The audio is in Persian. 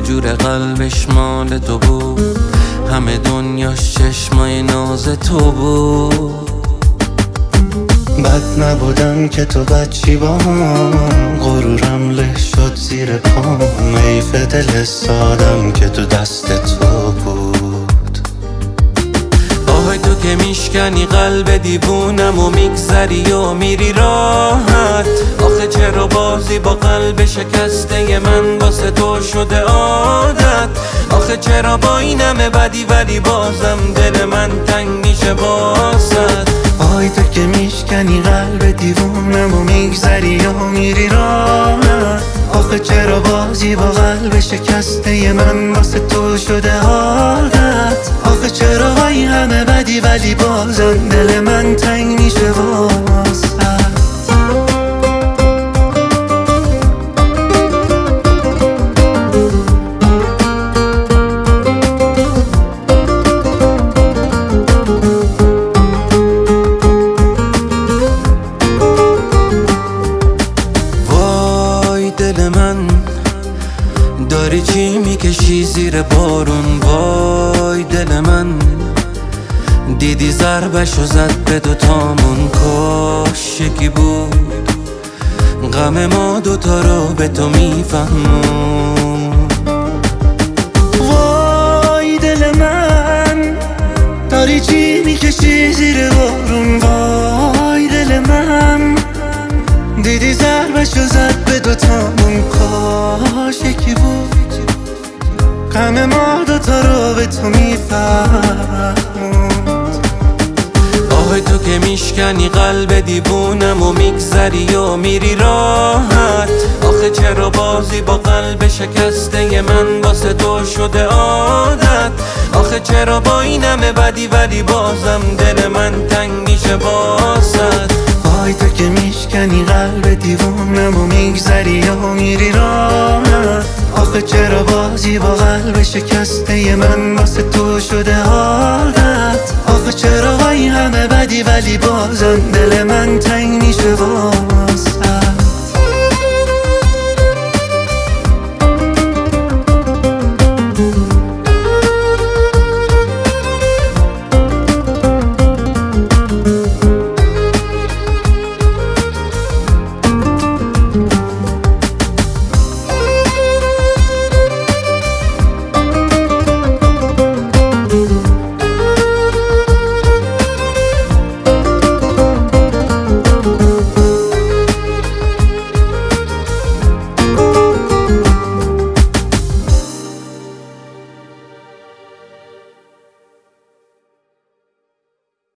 جور قلبش مال تو بود، همه دنیاش چشمای ناز تو بود. بد نبودم که تو بچی با هم، غرورم له شد زیر پام. حیف دل سادم که تو دست تو بود. آهای تو که میشکنی قلب دیوونم و میگذری و میری راحت. آخه چرا بازی با قلب شکسته من واسه تو شده عادت؟ آخه چرا با این همه بدی ولی بازم دل من تنگ میشه واسط؟ آهای تو که میشکنی قلب دیوونم و میگذری و میری راحت. آخه چرا بازی با قلب شکسته من واسه تو شده عادت؟ آخه چرا با این همه بدی ولی بازم دل من تنگ میشه واسط؟ دل من داری چی میکشی زیر بارون؟ وای دل من دیدی ضربشو زد به دوتامون، کاش یکی بود غم ما دوتا رو به تو میفهمون. وای دل من داری چی میکشی زیر بارون؟ وای دل من دیدی ضربشو زد به دوتامون، کاش یکی بود غم ما دوتا رو به تو میفهموند. آهای تو که میشکنی قلب دیوونم و میگذری و میری راحت. آخه چرا بازی با قلب شکسته من واسه تو شده عادت؟ آخه چرا با این همه بدی ولی بازم دل من تنگ میشه واسط؟ آهای تو که میشکنی قلب دیوونم و میگذری و میری راحت. آخه چرا بازی با قلب شکسته من واسه تو شده عادت؟ آخه چرا با این همه بدی ولی بازم دل من تنگ میشه واسط؟